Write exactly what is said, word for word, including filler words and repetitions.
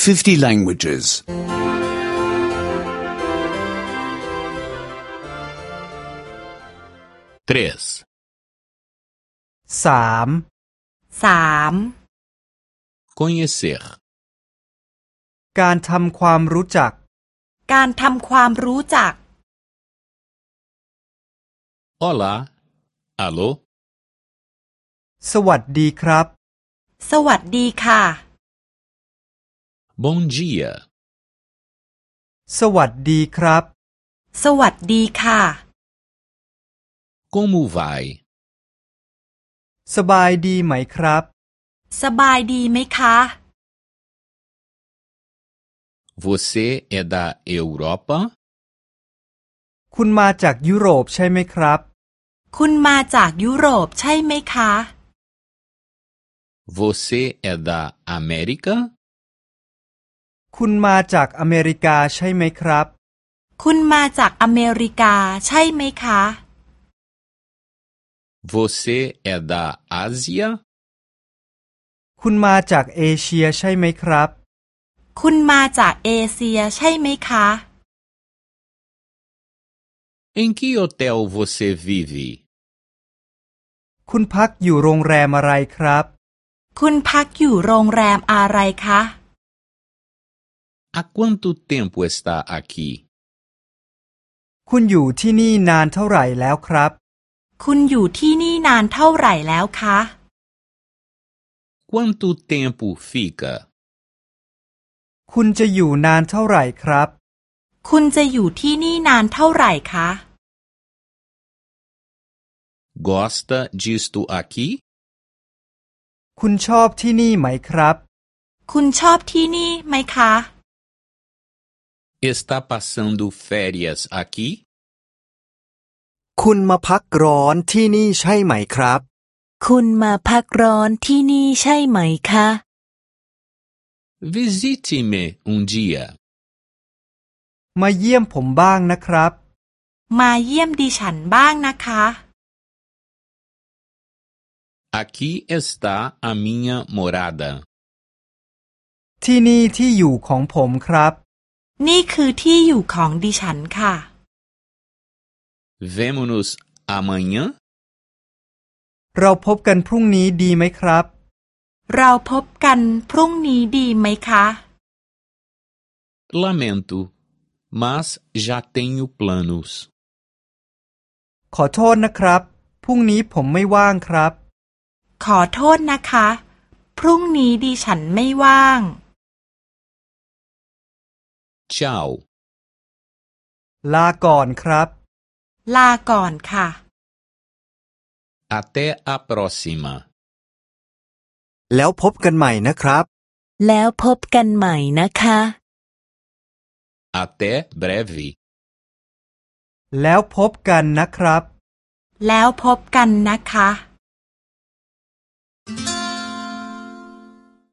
fifty languages. Três. สามสาม Conhecer. การทำความรู้จักการทำความรู้จัก Olá. Alô. สวัสดีครับสวัสดีค่ะ Bom dia. สวัสดีครับสวัสดีค่ะ Como vai? สบายดีไหมครับสบายดีไหมคะ Você é da Europa? คุณมาจากยุโรปใช่ไหมครับคุณมาจากยุโรปใช่ไหมคะ Você é da América? คุณมาจากอเมริกาใช่ไหมครับคุณมาจากอเมริกาใช่ไหมคะ Você é da Ásia? คุณมาจากเอเชียใช่ไหมครับคุณมาจากเอเชียใช่ไหมคะ Em que hotel você vive? คุณพักอยู่โรงแรมอะไรครับคุณพักอยู่โรงแรมอะไรคะ Há quanto tempo está aqui? คุณอยู่ที่นี่นานเท่าไหร่แล้วครับคุณอยู่ที่นี่นานเท่าไหร่แล้วคะ Quanto tempo fica? คุณจะอยู่นานเท่าไหร่ครับคุณจะอยู่ที่นี่นานเท่าไหร่คะ Gosta disto aqui? คุณชอบที่นี่ไหมครับคุณชอบที่นี่ไหมคะ Está passando férias aqui? คุณมาพักร้อนที่นี่ใช่ไหมครับคุณมาพักร้อนที่นี่ใช่ไหมคะ Visite-me um dia. มาเยี่ยมผมบ้างนะครับมาเยี่ยมดิฉันบ้างนะคะ Aqui está a minha morada. ที่นี่ที่อยู่ของผมครับนี่คือที่อยู่ของดิฉันค่ะ Vemo-nos amanhã? เราพบกันพรุ่งนี้ดีไหมครับเราพบกันพรุ่งนี้ดีไหมคะ Lamento, mas já tenho planos. ขอโทษนะครับพรุ่งนี้ผมไม่ว่างครับขอโทษนะคะพรุ่งนี้ดิฉันไม่ว่าง Tchau. ลาก่อนครับลาก่อนค่ะ Até a próxima. แล้วพบกันใหม่นะครับแล้วพบกันใหม่นะคะ Até breve. แล้วพบกันนะครับแล้วพบกันนะคะ